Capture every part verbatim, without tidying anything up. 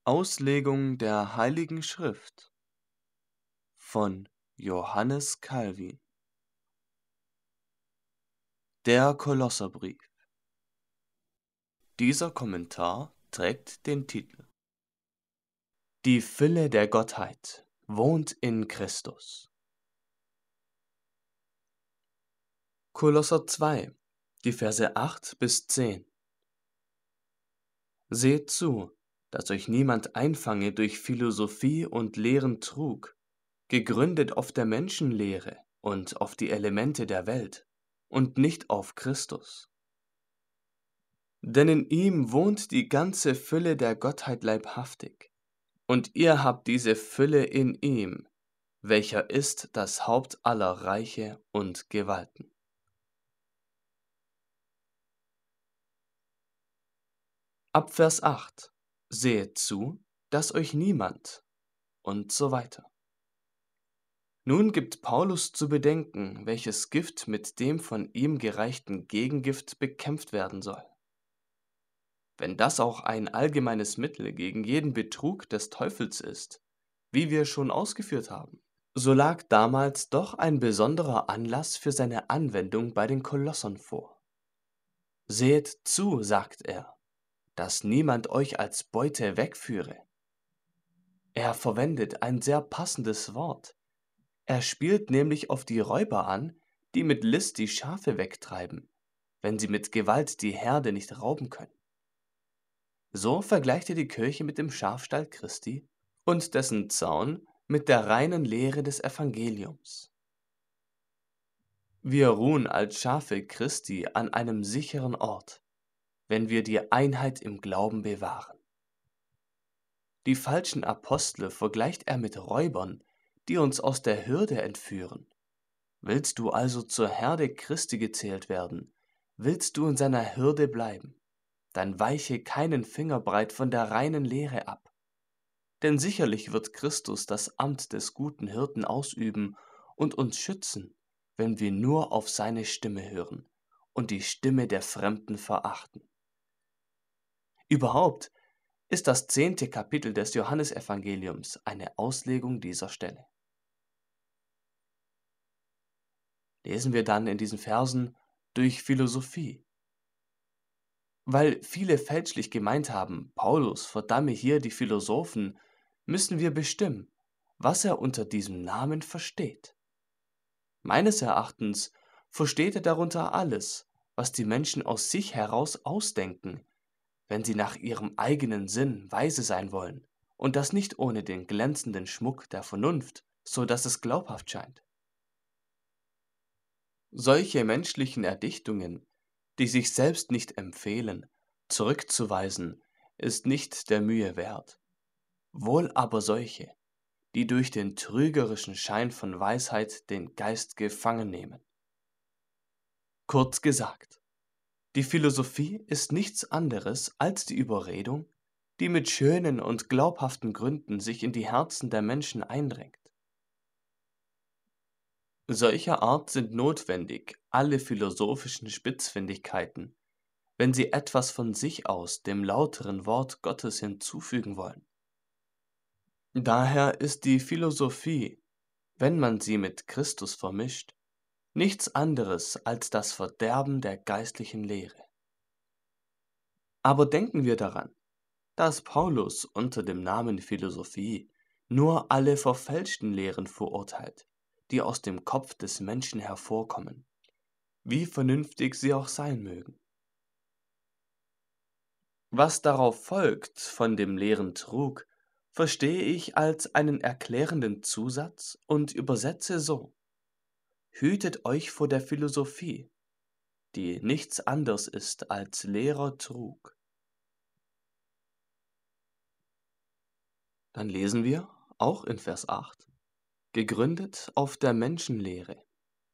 Auslegung der Heiligen Schrift von Johannes Calvin. Der Kolosserbrief. Dieser Kommentar trägt den Titel Die Fülle der Gottheit wohnt in Christus. Kolosser zwei, die Verse acht bis zehn. Seht zu, dass euch niemand einfange durch Philosophie und leeren Trug, gegründet auf der Menschenlehre und auf die Elemente der Welt und nicht auf Christus. Denn in ihm wohnt die ganze Fülle der Gottheit leibhaftig, und ihr habt diese Fülle in ihm, welcher ist das Haupt aller Reiche und Gewalten. Ab Vers acht. Sehet zu, dass euch niemand und so weiter. Nun gibt Paulus zu bedenken, welches Gift mit dem von ihm gereichten Gegengift bekämpft werden soll. Wenn das auch ein allgemeines Mittel gegen jeden Betrug des Teufels ist, wie wir schon ausgeführt haben, so lag damals doch ein besonderer Anlass für seine Anwendung bei den Kolossern vor. Seht zu, sagt er, dass niemand euch als Beute wegführe. Er verwendet ein sehr passendes Wort. Er spielt nämlich auf die Räuber an, die mit List die Schafe wegtreiben, wenn sie mit Gewalt die Herde nicht rauben können. So vergleicht er die Kirche mit dem Schafstall Christi und dessen Zaun mit der reinen Lehre des Evangeliums. Wir ruhen als Schafe Christi an einem sicheren Ort, wenn wir die Einheit im Glauben bewahren. Die falschen Apostel vergleicht er mit Räubern, die uns aus der Hürde entführen. Willst du also zur Herde Christi gezählt werden, willst du in seiner Hürde bleiben, dann weiche keinen Finger breit von der reinen Lehre ab. Denn sicherlich wird Christus das Amt des guten Hirten ausüben und uns schützen, wenn wir nur auf seine Stimme hören und die Stimme der Fremden verachten. Überhaupt ist das zehnte Kapitel des Johannesevangeliums eine Auslegung dieser Stelle. Lesen wir dann in diesen Versen durch Philosophie. Weil viele fälschlich gemeint haben, Paulus verdamme hier die Philosophen, müssen wir bestimmen, was er unter diesem Namen versteht. Meines Erachtens versteht er darunter alles, was die Menschen aus sich heraus ausdenken, wenn sie nach ihrem eigenen Sinn weise sein wollen, und das nicht ohne den glänzenden Schmuck der Vernunft, so dass es glaubhaft scheint. Solche menschlichen Erdichtungen, die sich selbst nicht empfehlen, zurückzuweisen, ist nicht der Mühe wert. Wohl aber solche, die durch den trügerischen Schein von Weisheit den Geist gefangen nehmen. Kurz gesagt, die Philosophie ist nichts anderes als die Überredung, die mit schönen und glaubhaften Gründen sich in die Herzen der Menschen eindrängt. Solcher Art sind notwendig alle philosophischen Spitzfindigkeiten, wenn sie etwas von sich aus dem lauteren Wort Gottes hinzufügen wollen. Daher ist die Philosophie, wenn man sie mit Christus vermischt, nichts anderes als das Verderben der geistlichen Lehre. Aber denken wir daran, dass Paulus unter dem Namen Philosophie nur alle verfälschten Lehren verurteilt, die aus dem Kopf des Menschen hervorkommen, wie vernünftig sie auch sein mögen. Was darauf folgt von dem leeren Trug, verstehe ich als einen erklärenden Zusatz und übersetze so: Hütet euch vor der Philosophie, die nichts anderes ist als leerer Trug. Dann lesen wir, auch in Vers acht, gegründet auf der Menschenlehre.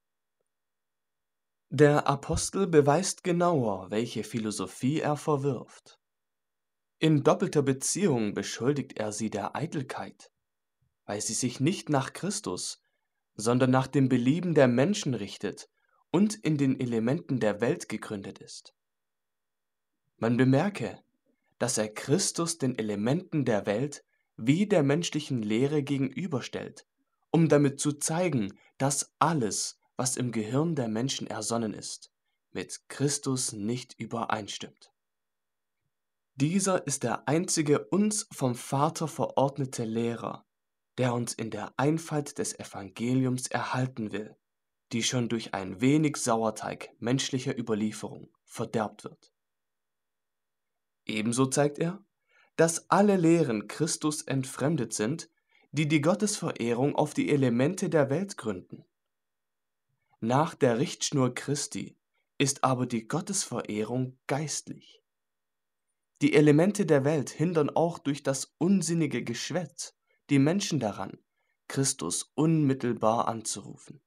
Der Apostel beweist genauer, welche Philosophie er verwirft. In doppelter Beziehung beschuldigt er sie der Eitelkeit, weil sie sich nicht nach Christus, sondern nach dem Belieben der Menschen richtet und in den Elementen der Welt gegründet ist. Man bemerke, dass er Christus den Elementen der Welt wie der menschlichen Lehre gegenüberstellt, um damit zu zeigen, dass alles, was im Gehirn der Menschen ersonnen ist, mit Christus nicht übereinstimmt. Dieser ist der einzige uns vom Vater verordnete Lehrer, der uns in der Einfalt des Evangeliums erhalten will, die schon durch ein wenig Sauerteig menschlicher Überlieferung verderbt wird. Ebenso zeigt er, dass alle Lehren Christus entfremdet sind, die die Gottesverehrung auf die Elemente der Welt gründen. Nach der Richtschnur Christi ist aber die Gottesverehrung geistlich. Die Elemente der Welt hindern auch durch das unsinnige Geschwätz die Menschen daran, Christus unmittelbar anzurufen.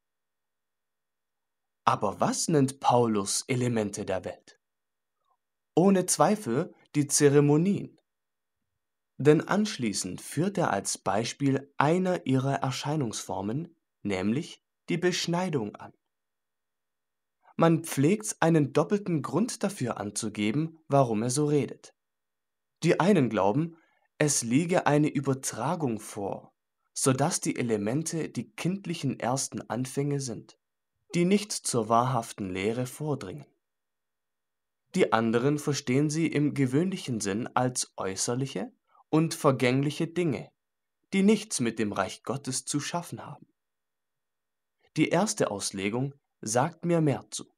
Aber was nennt Paulus Elemente der Welt? Ohne Zweifel die Zeremonien. Denn anschließend führt er als Beispiel einer ihrer Erscheinungsformen, nämlich die Beschneidung an. Man pflegt einen doppelten Grund dafür anzugeben, warum er so redet. Die einen glauben, es liege eine Übertragung vor, sodass die Elemente die kindlichen ersten Anfänge sind, die nicht zur wahrhaften Lehre vordringen. Die anderen verstehen sie im gewöhnlichen Sinn als äußerliche und vergängliche Dinge, die nichts mit dem Reich Gottes zu schaffen haben. Die erste Auslegung sagt mir mehr zu.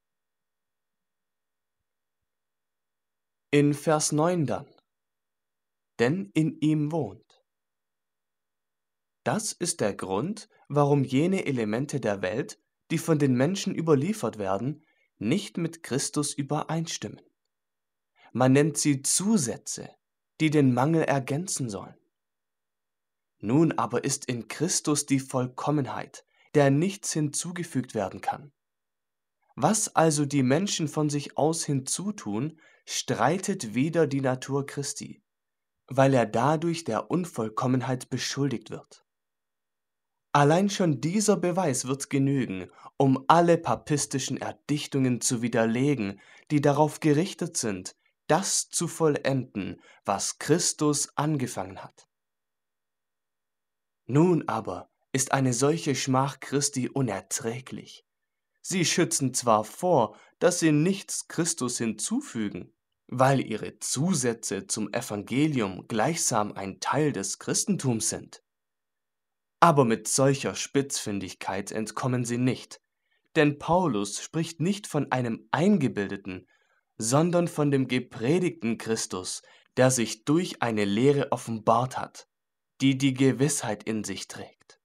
In Vers neun dann: Denn in ihm wohnt. Das ist der Grund, warum jene Elemente der Welt, die von den Menschen überliefert werden, nicht mit Christus übereinstimmen. Man nennt sie Zusätze, die den Mangel ergänzen sollen. Nun aber ist in Christus die Vollkommenheit, der nichts hinzugefügt werden kann. Was also die Menschen von sich aus hinzutun, streitet wider die Natur Christi, weil er dadurch der Unvollkommenheit beschuldigt wird. Allein schon dieser Beweis wird genügen, um alle papistischen Erdichtungen zu widerlegen, die darauf gerichtet sind, das zu vollenden, was Christus angefangen hat. Nun aber ist eine solche Schmach Christi unerträglich. Sie schützen zwar vor, dass sie nichts Christus hinzufügen, weil ihre Zusätze zum Evangelium gleichsam ein Teil des Christentums sind. Aber mit solcher Spitzfindigkeit entkommen sie nicht, denn Paulus spricht nicht von einem eingebildeten, sondern von dem gepredigten Christus, der sich durch eine Lehre offenbart hat, die die Gewissheit in sich trägt.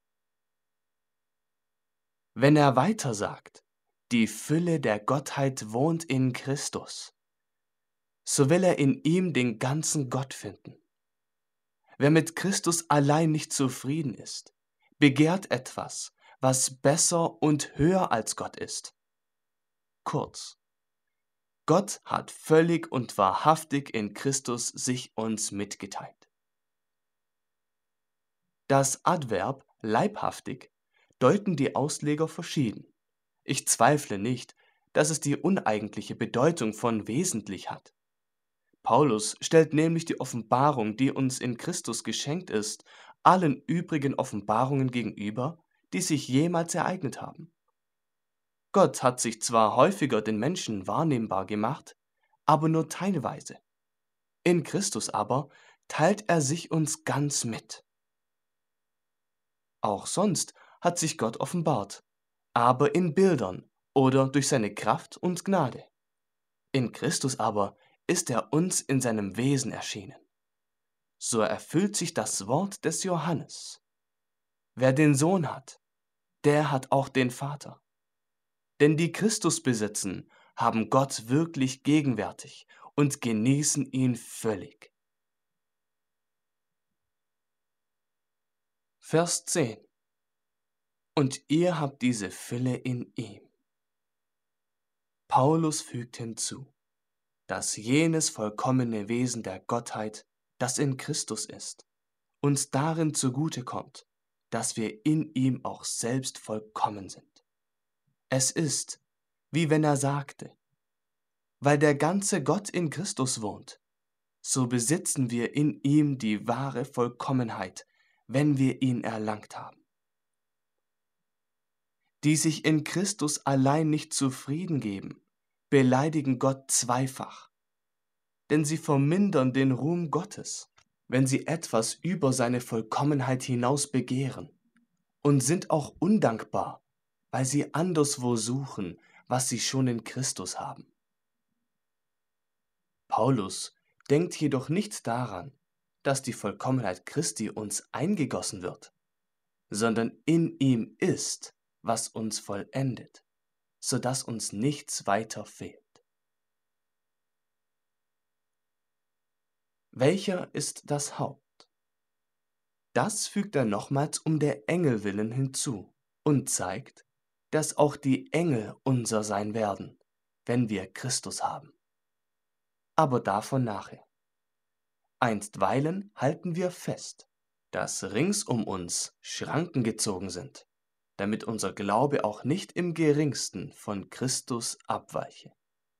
Wenn er weiter sagt, die Fülle der Gottheit wohnt in Christus, so will er in ihm den ganzen Gott finden. Wer mit Christus allein nicht zufrieden ist, begehrt etwas, was besser und höher als Gott ist. Kurz: Gott hat völlig und wahrhaftig in Christus sich uns mitgeteilt. Das Adverb leibhaftig deuten die Ausleger verschieden. Ich zweifle nicht, dass es die uneigentliche Bedeutung von wesentlich hat. Paulus stellt nämlich die Offenbarung, die uns in Christus geschenkt ist, allen übrigen Offenbarungen gegenüber, die sich jemals ereignet haben. Gott hat sich zwar häufiger den Menschen wahrnehmbar gemacht, aber nur teilweise. In Christus aber teilt er sich uns ganz mit. Auch sonst hat sich Gott offenbart, aber in Bildern oder durch seine Kraft und Gnade. In Christus aber ist er uns in seinem Wesen erschienen. So erfüllt sich das Wort des Johannes: Wer den Sohn hat, der hat auch den Vater. Denn die Christus besitzen, haben Gott wirklich gegenwärtig und genießen ihn völlig. Vers zehn: Und ihr habt diese Fülle in ihm. Paulus fügt hinzu, dass jenes vollkommene Wesen der Gottheit, das in Christus ist, uns darin zugute kommt, dass wir in ihm auch selbst vollkommen sind. Es ist, wie wenn er sagte: Weil der ganze Gott in Christus wohnt, so besitzen wir in ihm die wahre Vollkommenheit, wenn wir ihn erlangt haben. Die sich in Christus allein nicht zufrieden geben, beleidigen Gott zweifach, denn sie vermindern den Ruhm Gottes, wenn sie etwas über seine Vollkommenheit hinaus begehren, und sind auch undankbar, weil sie anderswo suchen, was sie schon in Christus haben. Paulus denkt jedoch nicht daran, dass die Vollkommenheit Christi uns eingegossen wird, sondern in ihm ist, was uns vollendet, so dass uns nichts weiter fehlt. Welcher ist das Haupt? Das fügt er nochmals um der Engel willen hinzu und zeigt, dass auch die Engel unser sein werden, wenn wir Christus haben. Aber davon nachher. Einstweilen halten wir fest, dass rings um uns Schranken gezogen sind, damit unser Glaube auch nicht im geringsten von Christus abweiche.